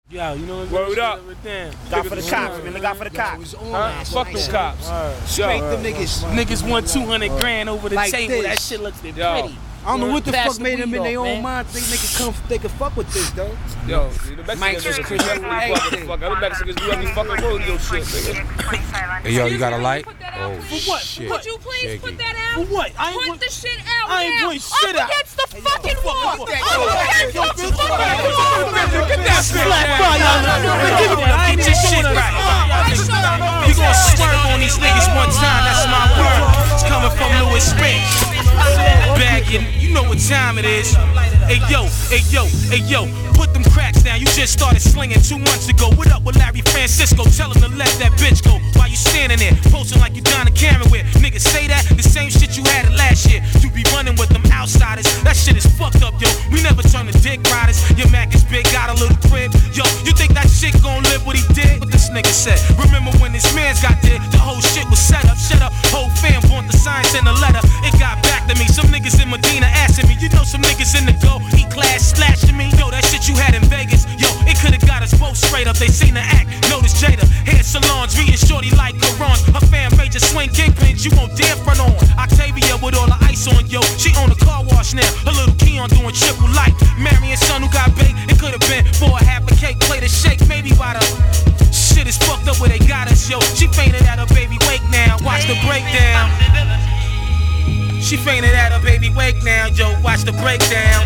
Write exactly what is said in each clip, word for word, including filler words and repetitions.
Yo, you know what's Word up. Got for the cops, man. Look out for the cops. Huh? Fuck them cops. Straight them niggas. Niggas won two hundred grand over the Like table. this. That shit looks pretty. Yo. I don't know what the Pass fuck the made them weed in their off, own man. mind think they could come, they could fuck with this, though. Yo, the Mike's Mexicans Chris never really fucking fuck. Other Mexicans do every fucking rodeo shit, nigga. Hey, yo, you got a light? Oh, For what? shit. Could you please Shaky. put that out? For what? I ain't Put want- the shit out I ain't now. doing shit Up out. against the fucking wall. fuck Up that. against Yo, the yo, fucking yo, wall. Get that shit right. Give it that. I ain't Get your shit right. We gon' swerve on these niggas one time, that's my word. It's coming from Louis Spence. Bagging, you know what time it is. Hey yo, hey yo, hey yo, put them cracks down. You just started slinging two months ago. What up with Larry Francisco? Tell him to let that bitch go. While you standing there, posting like you Donna Cameron with. Niggas say that, the same shit you had it last year. You be running with them outsiders. That shit is fucked up, yo. We never turn to dick riders. Your Mac is big, got a little crib. Yo, you think that shit gon' live what he did? What this nigga said. Remember when this man's got there, the whole shit was set up. Shut up, whole fam want the science and the letter. It got back to me. Some niggas in Medina asking me. You know some niggas in the go, E-class slashing me. Yo, that shit you had in Vegas. Yo, it could've got us both straight up. They seen the act. Notice Jada, hair salons, reading shorty like Quran. Her fan major swing kingpins, you won't dare front on. Octavia with all the ice on, yo. She own a car wash now. Her little Keon doing triple light. Marion son who got baked. It could've been for a half a cake, plate of shake. Maybe by the shit is fucked up where they got us, yo. She fainted at her baby wake now. Watch the breakdown. She fainted at her baby wake now, yo. Watch the breakdown.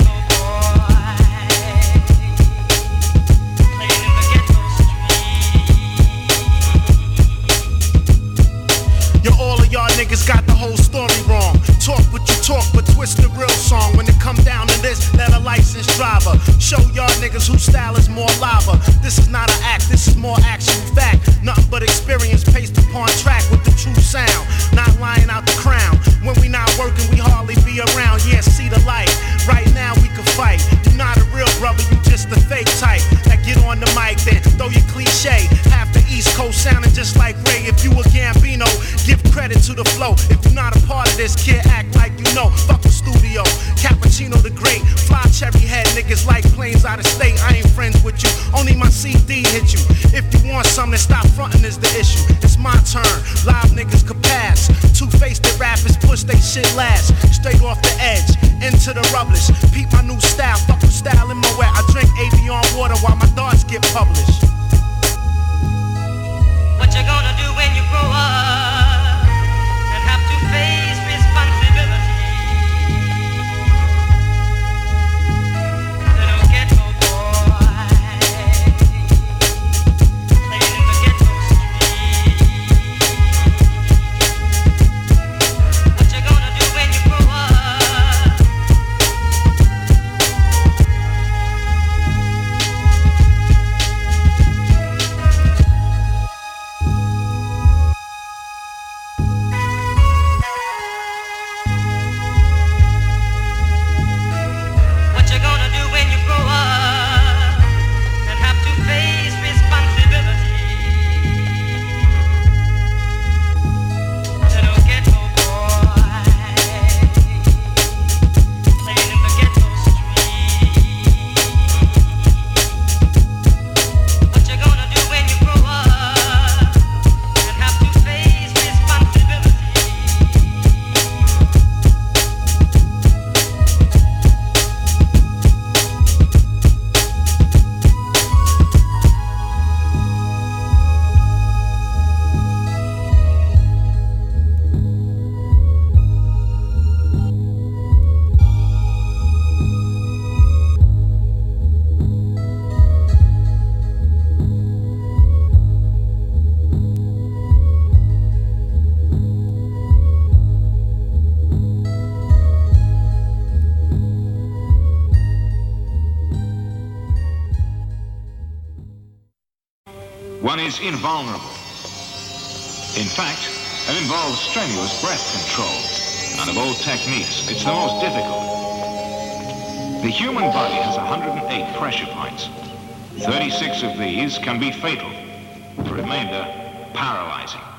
Yo, all of y'all niggas got the whole story wrong. Talk what you talk, but twist the real song. When it come down to this, let a licensed driver show y'all niggas whose style is more lava. This is not an act, this is more actual fact. Nothing but experience paced upon track with the true sound. Not lying out the crown. When we not working, we hardly be around. Yeah, see the light. Right now we can fight. You not a real brother, you just a fake type. That get on the mic, then throw your cliche. Half the East Coast sounding just like Ray. If you a Gambino, give credit to the flow. If you're not a part of this, kid, act like you know. Fuck the studio. Cappuccino the great. Fly cherry head niggas like planes out of state. I ain't friends with you. Only my C D hit you. If you want something, stop frontin' is the issue. It's my turn. Live niggas could pass. Two-faced rappers push they shit last. Straight off the edge. Into the rubbish. Peep my new style. Fuck with style in my wet. I drink Avion water while my thoughts get published. What you gonna do when you grow up and have to face responsibility? Little ghetto boy, playing in the ghetto street. What you gonna do when you grow up? What you gonna do when you grow up and have to face responsibility? Little ghetto boy, playing in the ghetto street. What you gonna do when you grow up and have to face responsibility? One is invulnerable. In fact, it involves strenuous breath control, and of all techniques, it's the most difficult. The human body has one hundred eight pressure points. thirty-six of these can be fatal. The remainder, paralyzing.